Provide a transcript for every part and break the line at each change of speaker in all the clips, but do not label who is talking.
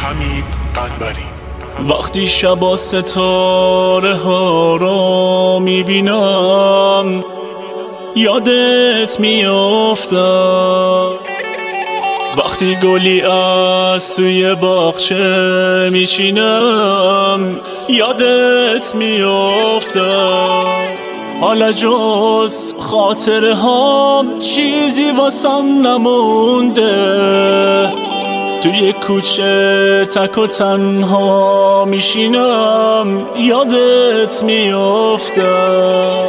حمید قنبری.
وقتی شبا ستاره ها رو میبینم یادت میافتم، وقتی گلی از توی باغچه میشینم یادت میافتم. حالا جز خاطره هام چیزی واسم نمونده، توی کوچه تک و تنها میشینم یادت میافتم.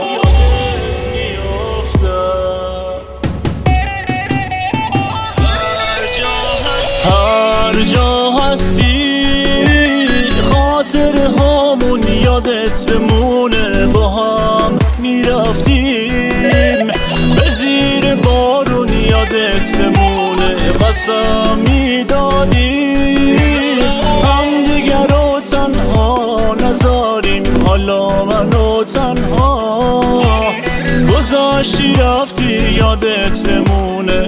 هر جا هستی خاطره هامون یادت بمونه، با هم میرفتیم به زیر بارون یادت بمونه، قسم میدادیم هم دیگر رو تنها نذاریم، حالا منو تنها گذاشتی رفتی یادت بمونه.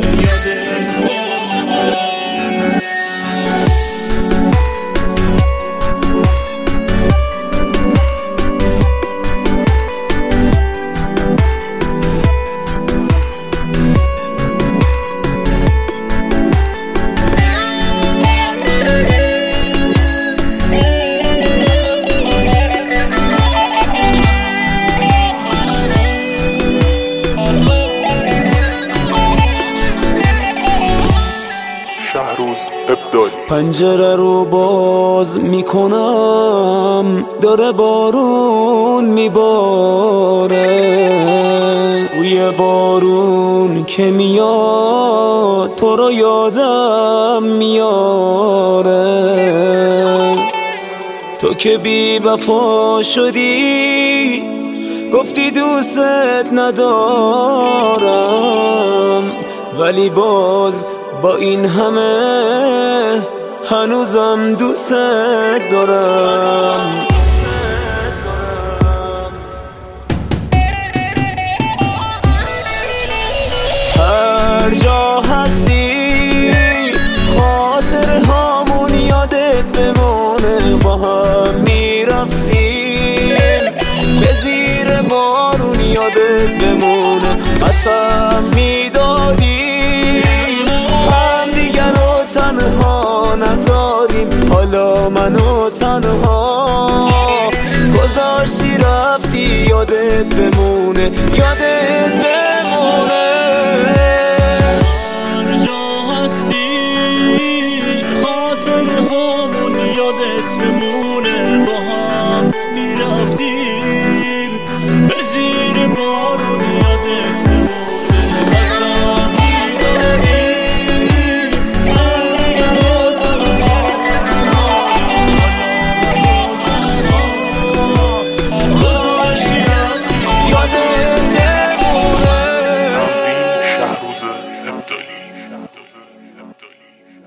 پنجره رو باز میکنم داره بارون میباره، بوی بارون که میاد تو رو یادم میاره. تو که بی وفا شدی گفتی دوست ندارم، ولی باز با این همه هنوزم دوست دارم. هر جا هستی خاطره هامون یادت بمونه، با هم میرفتیم به زیر بارون یادت بمونه، قسم میدادیم هم دیگر رو تنها نذاریم، حالا منو تنها گذاشتی رفتی یادت بمونه، یادت بمونه.
هر جا هستی خاطره هامون یادت بمونه،